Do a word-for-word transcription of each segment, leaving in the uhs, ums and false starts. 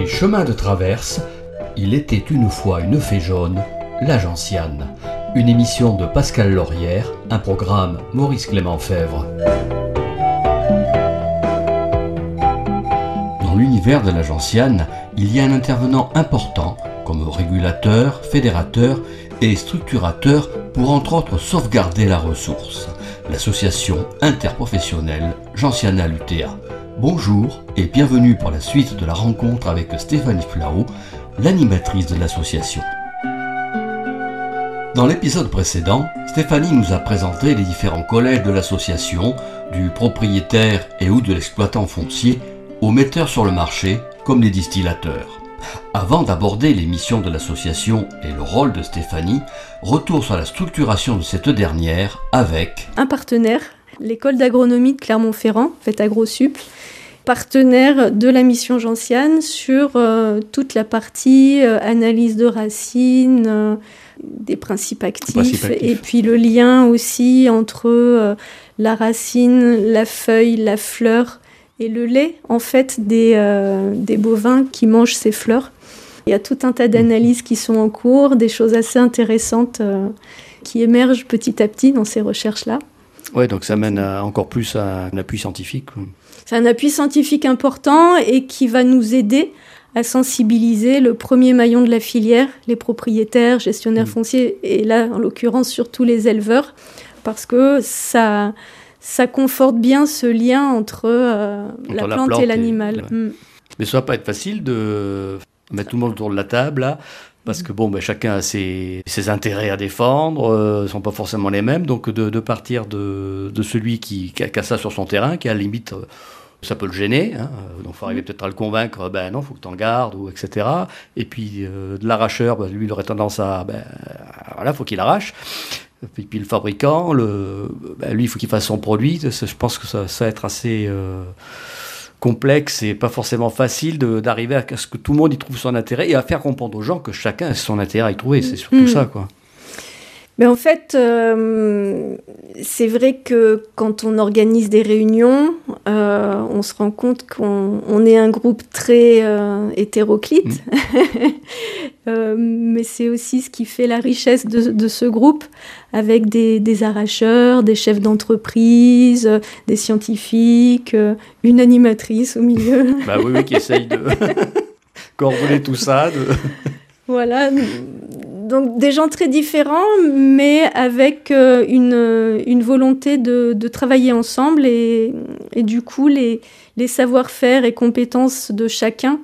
Les chemins de traverse, il était une fois une fée jaune, la gentiane. Une émission de Pascal Laurière, un programme Maurice Clément Fèvre. Dans l'univers de la gentiane, il y a un intervenant important comme régulateur, fédérateur et structurateur pour entre autres sauvegarder la ressource. L'association interprofessionnelle Gentiana Lutea. Bonjour et bienvenue pour la suite de la rencontre avec Stéphanie Flao, l'animatrice de l'association. Dans l'épisode précédent, Stéphanie nous a présenté les différents collèges de l'association, du propriétaire et ou de l'exploitant foncier aux metteurs sur le marché comme les distillateurs. Avant d'aborder les missions de l'association et le rôle de Stéphanie, retour sur la structuration de cette dernière avec un partenaire, l'école d'agronomie de Clermont-Ferrand, faite AgroSup, partenaire de la mission Gentiane sur euh, toute la partie euh, analyse de racines, euh, des principes actifs, principes actifs, et puis le lien aussi entre euh, la racine, la feuille, la fleur et le lait, en fait, des, euh, des bovins qui mangent ces fleurs. Il y a tout un tas d'analyses qui sont en cours, des choses assez intéressantes euh, qui émergent petit à petit dans ces recherches-là. Oui, donc ça mène à, encore plus à un appui scientifique. C'est un appui scientifique important et qui va nous aider à sensibiliser le premier maillon de la filière, les propriétaires, gestionnaires mmh. fonciers, et là, en l'occurrence, surtout les éleveurs, parce que ça... ça conforte bien ce lien entre, euh, entre la, plante la plante et l'animal. Et, ouais. mm. Mais ça va pas être facile de mettre tout le monde autour de la table, là, parce que bon, ben, chacun a ses, ses intérêts à défendre, euh, ne sont pas forcément les mêmes, donc de, de partir de, de celui qui, qui, a, qui a ça sur son terrain, qui à la limite, euh, ça peut le gêner, hein, donc il faut arriver peut-être à le convaincre, ben non, il faut que tu en gardes, ou et cetera. Et puis euh, de l'arracheur, ben, lui, il aurait tendance à, ben voilà, il faut qu'il arrache. Et puis le fabricant, le, ben lui, il faut qu'il fasse son produit. Je pense que ça, ça va être assez euh, complexe et pas forcément facile de, d'arriver à ce que tout le monde y trouve son intérêt et à faire comprendre aux gens que chacun a son intérêt à y trouver. C'est surtout mmh. ça, quoi. Mais en fait, euh, c'est vrai que quand on organise des réunions, euh, on se rend compte qu'on on est un groupe très euh, hétéroclite. Mmh. euh, mais c'est aussi ce qui fait la richesse de, de ce groupe, avec des, des arracheurs, des chefs d'entreprise, euh, des scientifiques, euh, une animatrice au milieu. Bah oui, oui, qui essaye de coordonner tout ça. De... Voilà. Donc des gens très différents, mais avec euh, une, une volonté de, de travailler ensemble et, et du coup les, les savoir-faire et compétences de chacun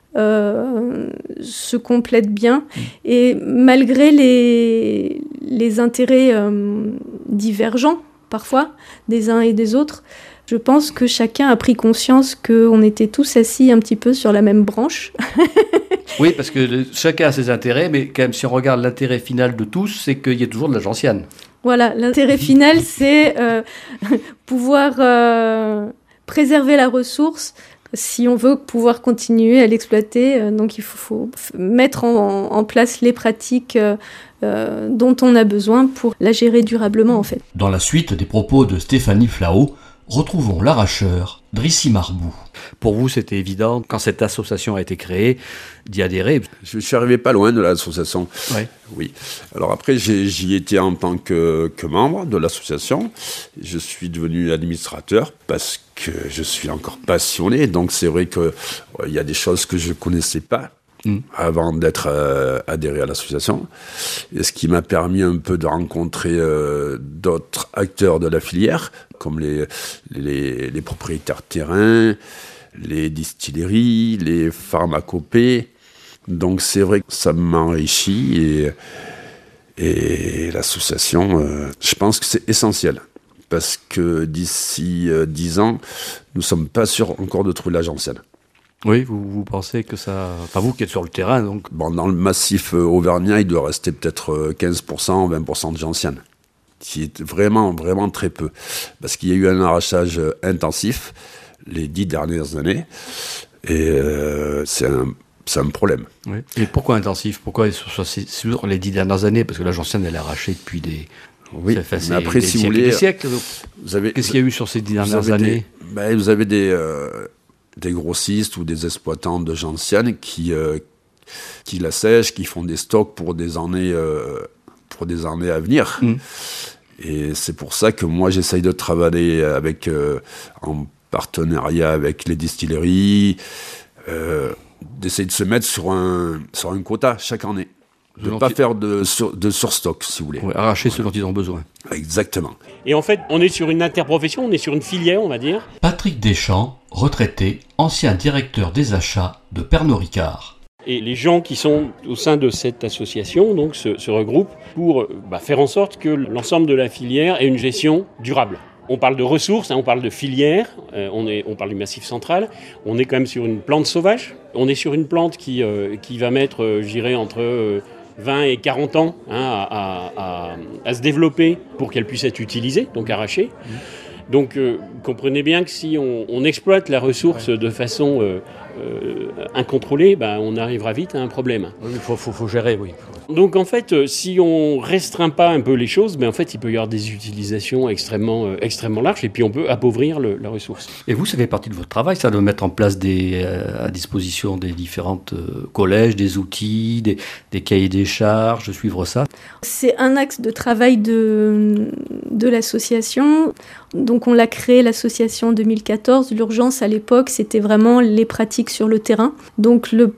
euh, se complètent bien. Et malgré les, les intérêts euh, divergents parfois des uns et des autres, je pense que chacun a pris conscience qu'on était tous assis un petit peu sur la même branche. Oui, parce que le, chacun a ses intérêts, mais quand même, si on regarde l'intérêt final de tous, c'est qu'il y a toujours de la gentiane. Voilà, l'intérêt final, c'est euh, pouvoir euh, préserver la ressource si on veut pouvoir continuer à l'exploiter. Euh, donc, il faut, faut mettre en, en place les pratiques euh, euh, dont on a besoin pour la gérer durablement, en fait. Dans la suite des propos de Stéphanie Flao, retrouvons l'arracheur Drici Marbou. Pour vous, c'était évident, quand cette association a été créée, d'y adhérer. Je suis arrivé pas loin de l'association. Ouais. Oui. Alors après, j'ai, j'y étais en tant que, que membre de l'association. Je suis devenu administrateur parce que je suis encore passionné. Donc c'est vrai qu'il euh, y a des choses que je ne connaissais pas mmh. avant d'être euh, adhéré à l'association. Et ce qui m'a permis un peu de rencontrer euh, d'autres acteurs de la filière, comme les, les, les propriétaires de terrain, les distilleries, les pharmacopées. Donc c'est vrai que ça m'enrichit et, et l'association, euh, je pense que c'est essentiel. Parce que d'ici euh, dix ans, nous ne sommes pas sûrs encore de trouver la gentiane. Oui, vous, vous pensez que ça... Enfin, vous qui êtes sur le terrain, donc... Bon, dans le massif euh, auvergnat, il doit rester peut-être euh, quinze pour cent, vingt pour cent de gentiane. Qui est vraiment, vraiment très peu. Parce qu'il y a eu un arrachage euh, intensif les dix dernières années. Et euh, c'est, un, c'est un problème. Oui. Et pourquoi intensif ? Pourquoi sur, sur les dix dernières années ? Parce que la gentiane, elle est arrachée depuis des... Oui, ça fait mais après, des si siècles, vous voulez... Des siècles. Vous avez, Qu'est-ce qu'il y a eu sur ces dix dernières vous années ? des, ben, Vous avez des... Euh, des grossistes ou des exploitants de gentiane qui, euh, qui la sèchent, qui font des stocks pour des années, euh, pour des années à venir. Mmh. Et c'est pour ça que moi, j'essaye de travailler avec, euh, en partenariat avec les distilleries, euh, d'essayer de se mettre sur un, sur un quota chaque année. De ne pas faire de, sur, de surstock, si vous voulez. Ouais, arracher ce dont ils ont besoin. Exactement. Et en fait, on est sur une interprofession, on est sur une filière, on va dire. Patrick Deschamps, retraité, ancien directeur des achats de Pernod Ricard. Et les gens qui sont au sein de cette association donc, se, se regroupent pour bah, faire en sorte que l'ensemble de la filière ait une gestion durable. On parle de ressources, hein, on parle de filière, euh, on, est, on parle du Massif central, on est quand même sur une plante sauvage. On est sur une plante qui, euh, qui va mettre, euh, je dirais, entre... Euh, vingt et quarante ans hein, à, à, à se développer pour qu'elle puisse être utilisée, donc arrachée. Mmh. Donc euh, comprenez bien que si on, on exploite la ressource ouais. de façon euh, euh, incontrôlée, bah, on arrivera vite à un problème. Oui, il faut, faut, faut gérer, oui. Donc en fait, euh, si on restreint pas un peu les choses, ben, en fait, il peut y avoir des utilisations extrêmement, euh, extrêmement larges et puis on peut appauvrir le, la ressource. Et vous, ça fait partie de votre travail, ça, de mettre en place des, euh, à disposition des différents euh, collèges, des outils, des, des cahiers des charges, de suivre ça. C'est un axe de travail de, de l'association. Donc on l'a créé, l'association en deux mille quatorze. L'urgence à l'époque, c'était vraiment les pratiques sur le terrain. Donc le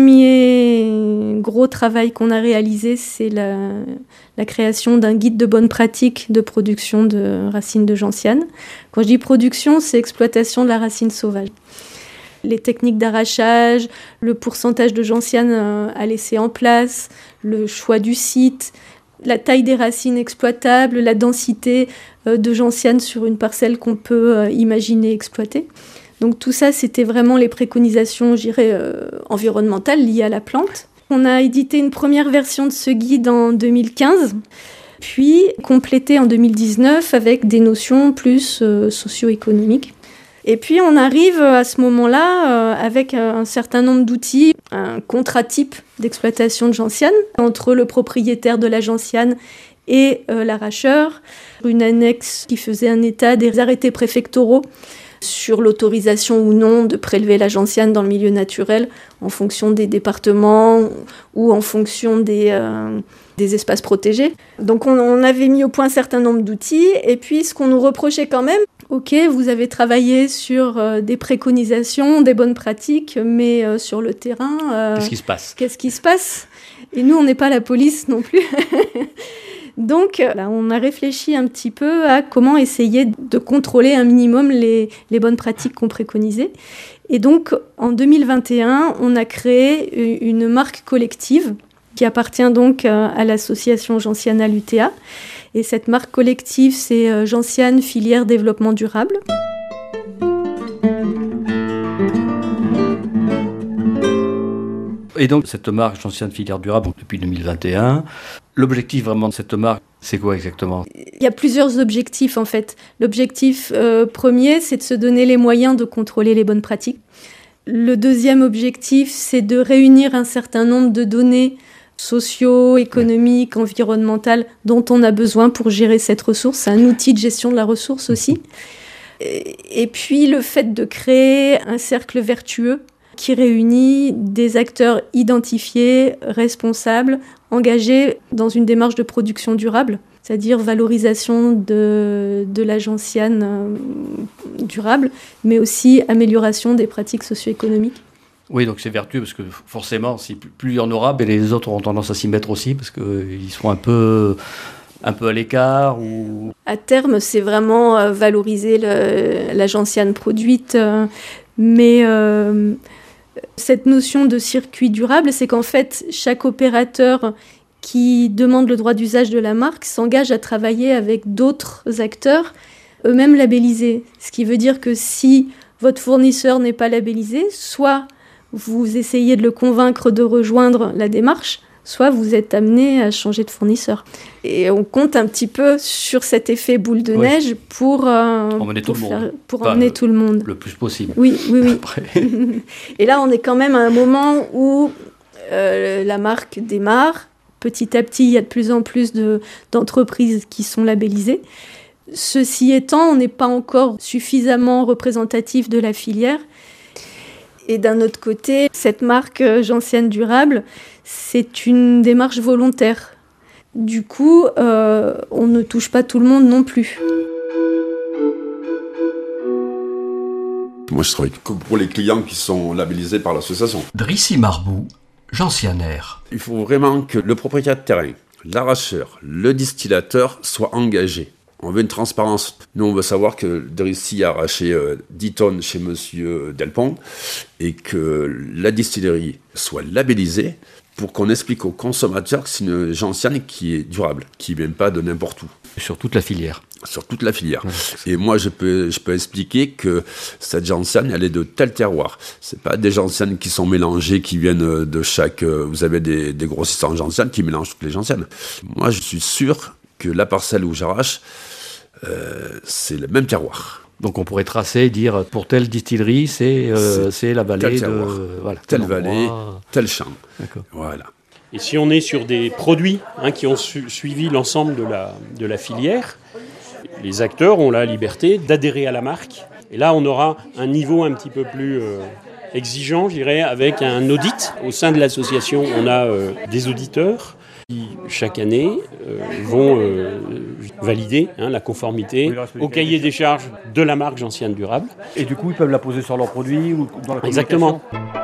premier gros travail qu'on a réalisé, c'est la, la création d'un guide de bonnes pratiques de production de racines de gentiane. Quand je dis production, c'est exploitation de la racine sauvage. Les techniques d'arrachage, le pourcentage de gentiane à laisser en place, le choix du site, la taille des racines exploitables, la densité de gentiane sur une parcelle qu'on peut imaginer exploiter. Donc tout ça, c'était vraiment les préconisations, je dirais, euh, environnementales liées à la plante. On a édité une première version de ce guide en deux mille quinze, puis complété en deux mille dix-neuf avec des notions plus euh, socio-économiques. Et puis on arrive à ce moment-là euh, avec un certain nombre d'outils, un contrat type d'exploitation de gentiane entre le propriétaire de la gentiane et euh, l'arracheur, une annexe qui faisait un état des arrêtés préfectoraux sur l'autorisation ou non de prélever la gentiane dans le milieu naturel en fonction des départements ou en fonction des, euh, des espaces protégés. Donc on, on avait mis au point un certain nombre d'outils et puis ce qu'on nous reprochait quand même, ok, vous avez travaillé sur euh, des préconisations, des bonnes pratiques, mais euh, sur le terrain... Euh, qu'est-ce qui se passe Qu'est-ce qui se passe ? Et nous, on n'est pas la police non plus. Donc, là, on a réfléchi un petit peu à comment essayer de contrôler un minimum les, les bonnes pratiques qu'on préconisait. Et donc, en deux mille vingt et un, on a créé une marque collective qui appartient donc à l'association Gentiana l'U T A. Et cette marque collective, c'est Gentiane Filière Développement Durable. Et donc, cette marque Gentiane Filière Durable, donc, depuis deux mille vingt et un, l'objectif vraiment de cette marque, c'est quoi exactement ? Il y a plusieurs objectifs en fait. L'objectif euh, premier, c'est de se donner les moyens de contrôler les bonnes pratiques. Le deuxième objectif, c'est de réunir un certain nombre de données socio-économiques, ouais. environnementales, dont on a besoin pour gérer cette ressource. C'est un outil de gestion de la ressource aussi. Et, et puis, le fait de créer un cercle vertueux qui réunit des acteurs identifiés, responsables, engagés dans une démarche de production durable, c'est-à-dire valorisation de, de la gentiane euh, durable, mais aussi amélioration des pratiques socio-économiques. Oui, donc c'est vertueux parce que forcément, si plus il y en aura, ben les autres auront tendance à s'y mettre aussi parce qu'ils seront un peu, un peu à l'écart. Ou... À terme, c'est vraiment euh, valoriser le, la gentiane produite, euh, mais... Euh, Cette notion de circuit durable, c'est qu'en fait, chaque opérateur qui demande le droit d'usage de la marque s'engage à travailler avec d'autres acteurs, eux-mêmes labellisés. Ce qui veut dire que si votre fournisseur n'est pas labellisé, soit vous essayez de le convaincre de rejoindre la démarche, soit vous êtes amené à changer de fournisseur. Et on compte un petit peu sur cet effet boule de oui. neige pour, euh, emmener, pour, tout, faire, le monde. pour enfin, emmener le, tout le monde. Le plus possible. Oui, oui, oui. Après. Et là, on est quand même à un moment où euh, la marque démarre. Petit à petit, il y a de plus en plus de, d'entreprises qui sont labellisées. Ceci étant, on n'est pas encore suffisamment représentatif de la filière. Et d'un autre côté, cette marque Gentiane Durable, c'est une démarche volontaire. Du coup, euh, on ne touche pas tout le monde non plus. Moi, je travaille que pour les clients qui sont labellisés par l'association. Drissi Marbou, Gentianaire. Il faut vraiment que le propriétaire de terrain, l'arracheur, le distillateur soient engagés. On veut une transparence. Nous, on veut savoir que Drissi a arraché euh, dix tonnes chez Monsieur Delpont et que la distillerie soit labellisée pour qu'on explique aux consommateurs que c'est une gentiane qui est durable, qui ne vient pas de n'importe où. Sur toute la filière. Sur toute la filière. Ouais, et moi, je peux, je peux expliquer que cette gentiane, elle est de tel terroir. Ce n'est pas des gentianes qui sont mélangées, qui viennent de chaque... Vous avez des, des grossissants gentianes qui mélangent toutes les gentianes. Moi, je suis sûr que la parcelle où j'arrache, euh, c'est le même terroir. Donc on pourrait tracer, dire pour telle distillerie, c'est, euh, c'est, c'est la vallée de... Voilà, telle vallée, tel champ. D'accord. Voilà. Et si on est sur des produits hein, qui ont su- suivi l'ensemble de la, de la filière, les acteurs ont la liberté d'adhérer à la marque. Et là, on aura un niveau un petit peu plus euh, exigeant, je dirais, avec un audit. Au sein de l'association, on a euh, des auditeurs qui, chaque année, euh, vont euh, valider hein, la conformité au cahier des charges de la marque Gentiane Durable. Et du coup, ils peuvent la poser sur leurs produits ou dans la communication. Exactement.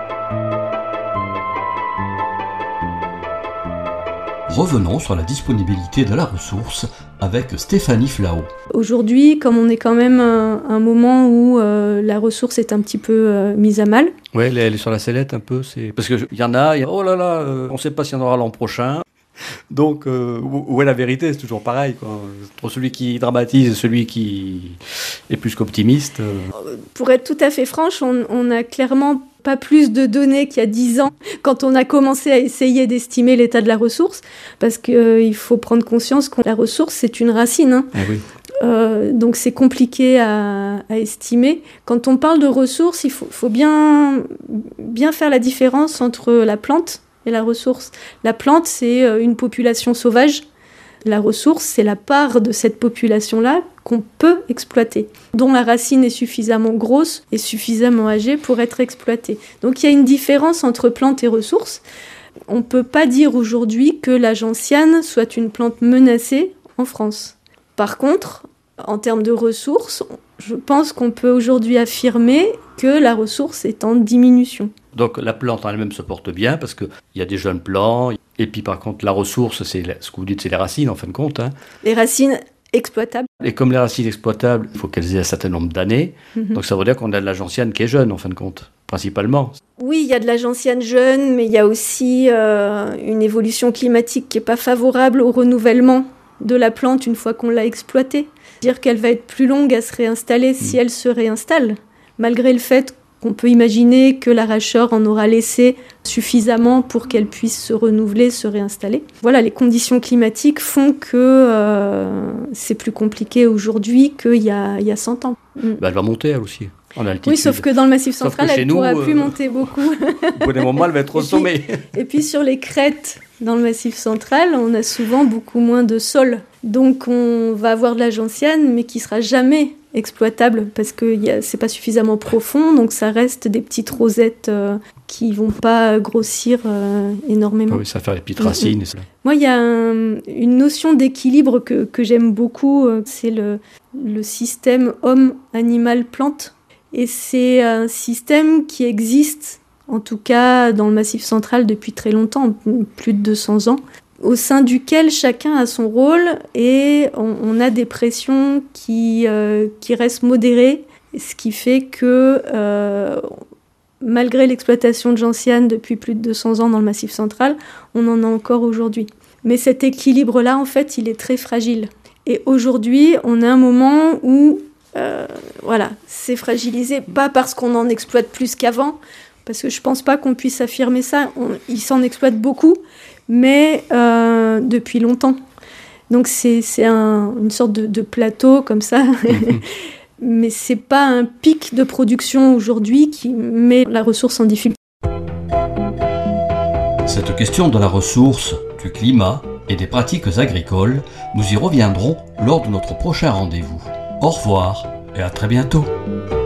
Revenons sur la disponibilité de la ressource avec Stéphanie Flao. Aujourd'hui, comme on est quand même un, un moment où euh, la ressource est un petit peu euh, mise à mal. Oui, elle est sur la sellette un peu. C'est... Parce qu'il y en a, y a, oh là là, euh, on ne sait pas s'il y en aura l'an prochain. Donc, euh, où est la vérité ? C'est toujours pareil, quoi. Entre celui qui dramatise et celui qui est plus qu'optimiste. Euh... Pour être tout à fait franche, on, on a clairement pas plus de données qu'il y a dix ans, quand on a commencé à essayer d'estimer l'état de la ressource, parce qu'il euh, faut prendre conscience que la ressource, c'est une racine. Hein. Eh oui. Euh, donc c'est compliqué à, à estimer. Quand on parle de ressources, il faut, faut bien, bien faire la différence entre la plante et la ressource. La plante, c'est une population sauvage. La ressource, c'est la part de cette population-là qu'on peut exploiter, dont la racine est suffisamment grosse et suffisamment âgée pour être exploitée. Donc il y a une différence entre plante et ressource. On ne peut pas dire aujourd'hui que la gentiane soit une plante menacée en France. Par contre, en termes de ressources, je pense qu'on peut aujourd'hui affirmer que la ressource est en diminution. Donc la plante en elle-même se porte bien parce qu'il y a des jeunes plants. Et puis par contre, la ressource, c'est ce que vous dites, c'est les racines en fin de compte. Hein. Les racines exploitables. Et comme les racines exploitables, il faut qu'elles aient un certain nombre d'années. Mm-hmm. Donc ça veut dire qu'on a de la gentiane qui est jeune en fin de compte, principalement. Oui, il y a de la gentiane jeune, mais il y a aussi euh, une évolution climatique qui n'est pas favorable au renouvellement de la plante une fois qu'on l'a exploitée. Dire qu'elle va être plus longue à se réinstaller mmh. si elle se réinstalle, malgré le fait qu'on peut imaginer que l'arracheur en aura laissé suffisamment pour qu'elle puisse se renouveler, se réinstaller. Voilà, les conditions climatiques font que euh, c'est plus compliqué aujourd'hui qu'il y a, il y a cent ans. Mmh. Bah, elle va monter, elle aussi. En altitude. Oui, sauf que dans le Massif central, elle ne pourra euh, plus monter beaucoup. Au bout d'un moment, elle va être au sommet. Et puis sur les crêtes, dans le Massif central, on a souvent beaucoup moins de sol. Donc on va avoir de la gentiane, mais qui ne sera jamais exploitable parce que ce n'est pas suffisamment profond. Donc ça reste des petites rosettes euh, qui ne vont pas grossir euh, énormément. Oui, ça va faire les petites racines. Mmh. Moi, il y a un, une notion d'équilibre que, que j'aime beaucoup. Euh, c'est le, le système homme-animal-plante. Et c'est un système qui existe, en tout cas dans le Massif central depuis très longtemps, plus de deux cents ans, au sein duquel chacun a son rôle et on, on a des pressions qui, euh, qui restent modérées, ce qui fait que euh, malgré l'exploitation de gentiane depuis plus de deux cents ans dans le Massif central, on en a encore aujourd'hui. Mais cet équilibre-là, en fait, il est très fragile. Et aujourd'hui, on a un moment où Euh, voilà, c'est fragilisé, pas parce qu'on en exploite plus qu'avant, parce que je pense pas qu'on puisse affirmer ça, on, il s'en exploite beaucoup, mais euh, depuis longtemps. Donc c'est, c'est un, une sorte de, de plateau comme ça, mais c'est pas un pic de production aujourd'hui qui met la ressource en difficulté. Cette question de la ressource, du climat et des pratiques agricoles, nous y reviendrons lors de notre prochain rendez-vous. Au revoir et à très bientôt.